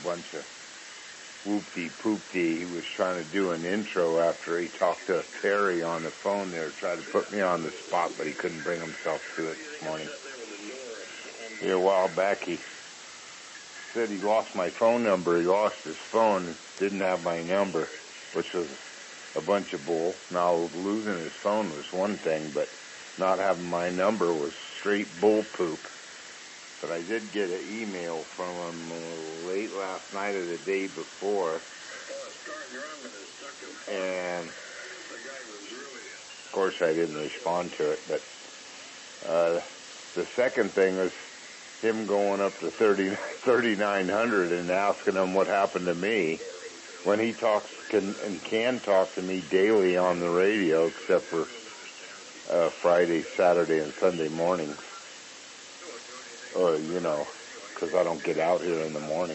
bunch of whoopty-poopty. He was trying to do an intro after he talked to Terry on the phone there, tried to put me on the spot, but he couldn't bring himself to it this morning. A while back, he said he lost my phone number. He lost his phone, didn't have my number, which was a bunch of bull. Now, losing his phone was one thing, but not having my number was straight bull poop. But I did get an email from him late last night or the day before, and of course I didn't respond to it. But the second thing was him going up to 3,900 and asking him what happened to me when he talks can talk to me daily on the radio, except for Friday, Saturday, and Sunday mornings. Because I don't get out here in the morning.